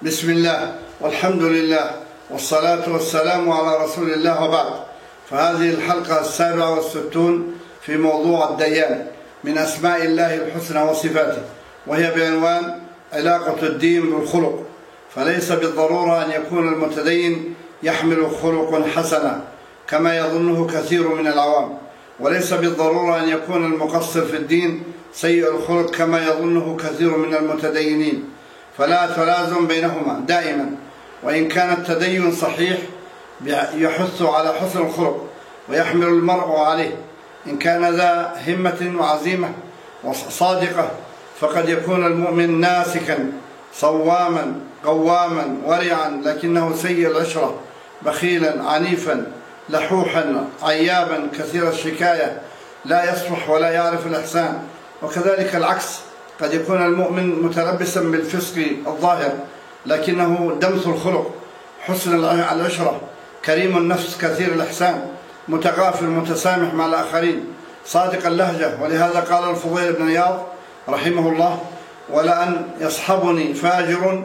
بسم الله والحمد لله والصلاة والسلام على رسول الله، وبعد. فهذه الحلقة 67 في موضوع الديان من أسماء الله الحسنى وصفاته، وهي بعنوان علاقة الدين بالخلق. فليس بالضرورة أن يكون المتدين يحمل خلق حسنا كما يظنه كثير من العوام، وليس بالضرورة أن يكون المقصر في الدين سيء الخلق كما يظنه كثير من المتدينين، فلا تلازم بينهما دائما. وإن كان التدين صحيح يحث على حسن الخلق ويحمل المرء عليه، إن كان ذا همة وعزيمة صادقة، فقد يكون المؤمن ناسكا صواما قواما ورعا، لكنه سيء العشرة، بخيلا عنيفا لحوحا عيابا كثير الشكاية، لا يصلح ولا يعرف الإحسان. وكذلك العكس، قد يكون المؤمن متلبسا بالفسق الظاهر، لكنه دمث الخلق، حسن العشرة، كريم النفس، كثير الإحسان، متغافل متسامح مع الآخرين، صادق اللهجة. ولهذا قال الفضيل بن عياض رحمه الله: ولأن يصحبني فاجر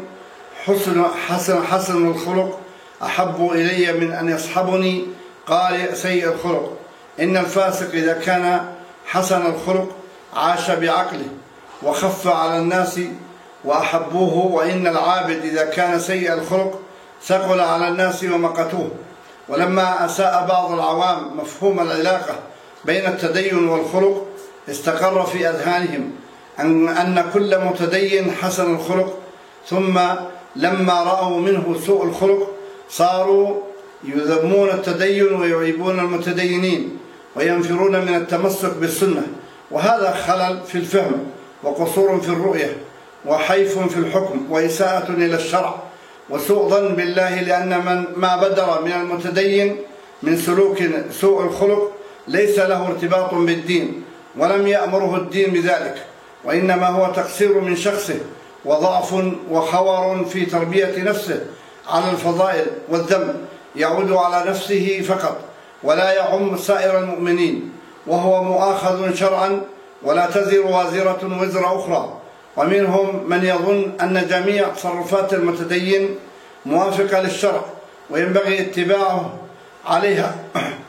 حسن الخلق أحب إلي من أن يصحبني قال سيء الخلق. إن الفاسق إذا كان حسن الخلق عاش بعقله وخف على الناس وأحبوه، وإن العابد إذا كان سيء الخلق ثقل على الناس ومقتوه. ولما أساء بعض العوام مفهوم العلاقة بين التدين والخلق، استقر في أذهانهم أن كل متدين حسن الخلق، ثم لما رأوا منه سوء الخلق صاروا يذمون التدين ويعيبون المتدينين وينفرون من التمسك بالسنة. وهذا خلل في الفهم، وقصور في الرؤية، وحيف في الحكم، وإساءة إلى الشرع، وسوء ظن بالله، لأن ما بدر من المتدين من سلوك سوء الخلق ليس له ارتباط بالدين، ولم يأمره الدين بذلك، وإنما هو تقصير من شخصه وضعف وخور في تربية نفسه على الفضائل والذم، يعود على نفسه فقط ولا يعم سائر المؤمنين، وهو مؤاخذ شرعا، ولا تزر وازرة وزر أخرى. ومنهم من يظن أن جميع تصرفات المتدين موافقة للشرع وينبغي اتباعه عليها،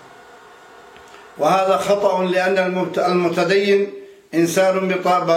وهذا خطأ، لأن المتدين إنسان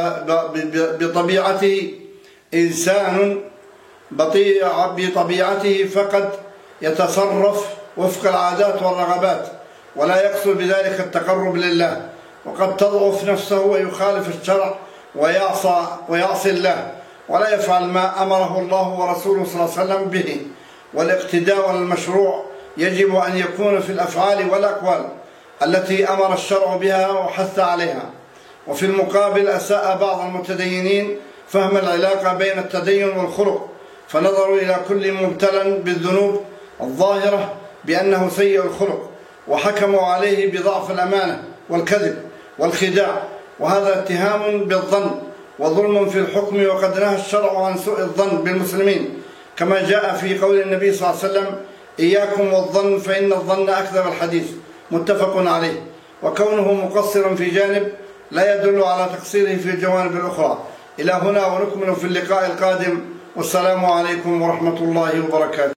بطبيعته فقد يتصرف وفق العادات والرغبات، ولا يقصد بذلك التقرب لله، وقد تضعف نفسه ويخالف الشرع ويعصي الله، ولا يفعل ما أمره الله ورسوله صلى الله عليه وسلم به. والاقتداء المشروع يجب أن يكون في الأفعال والأقوال التي أمر الشرع بها وحث عليها. وفي المقابل أساء بعض المتدينين فهم العلاقة بين التدين والخلق، فنظروا إلى كل مبتلى بالذنوب الظاهرة بأنه سيء الخلق، وحكموا عليه بضعف الأمانة والكذب والخداع، وهذا اتهام بالظن وظلم في الحكم. وقد نهى الشرع عن سوء الظن بالمسلمين، كما جاء في قول النبي صلى الله عليه وسلم: إياكم والظن فإن الظن أكذب الحديث، متفق عليه. وكونه مقصرا في جانب لا يدل على تقصيره في الجوانب الأخرى. إلى هنا، ونكمل في اللقاء القادم، والسلام عليكم ورحمة الله وبركاته.